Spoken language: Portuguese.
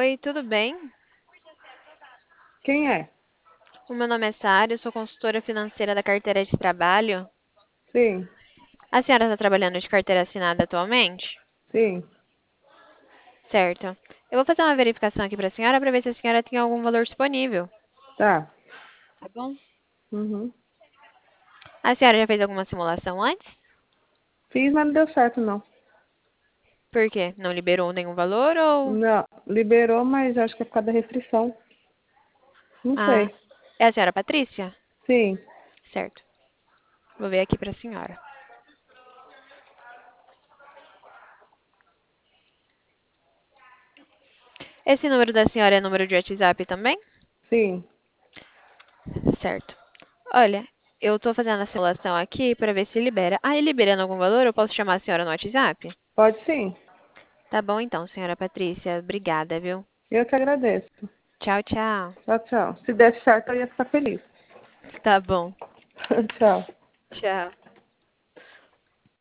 Oi, tudo bem? Quem é? O meu nome é Sara, eu sou consultora financeira da carteira de trabalho. Sim, A senhora está trabalhando de carteira assinada atualmente? sim, Certo. Eu vou fazer uma verificação aqui para a senhora para ver se a senhora tem algum valor disponível. tá. Tá bom? Uhum. A senhora já fez alguma simulação antes? Fiz, mas não deu certo, não. Por quê? Não liberou nenhum valor ou... Não, liberou, mas acho que é por causa da restrição. Não Ah, sei. é a senhora Patrícia? Sim, Certo. Vou ver aqui para a senhora. Esse número da senhora é número de WhatsApp também? sim. Certo. Olha, eu tô fazendo a simulação aqui para ver se libera. Ah, e liberando algum valor, eu posso chamar a senhora no WhatsApp? Pode sim. Tá bom então, senhora Patrícia. Obrigada, viu? Eu que agradeço. Tchau, tchau. Tchau, tchau. Se desse certo, eu ia ficar feliz. Tá bom. Tchau. Tchau.